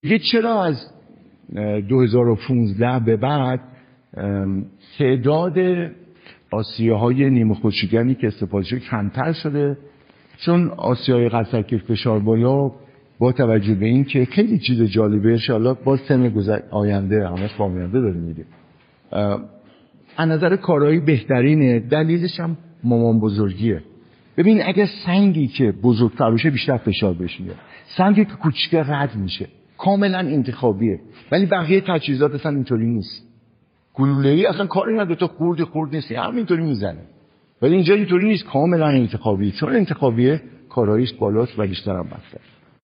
دیگه چرا از 2015 به بعد تعداد آسیاهای نیمه خودشکن که استفاده شده کمتر شده؟ چون آسیای قصرکش فشاربالا با توجه به این که خیلی چیز جالبه، انشاءالله با سن آینده همه فامیانده داریم میریم، از نظر کارایی بهترینه. دلیلش هم مامان بزرگیه. ببین اگه سنگی که بزرگتر بشه بیشتر فشار بهش میاد، سنگی که کوچیکه رد میشه، کاملا انتخابیه. ولی بقیه تجهیزات اصلا اینطوری نیست. گلوله‌ای اصلا کاری نداره، تو خورد نیست، همینطوری میزنه. ولی اینجا اینطوری نیست، کاملا انتخابیه. چون انتخابیه کاراییش بالاست و بیشتر هم بسته.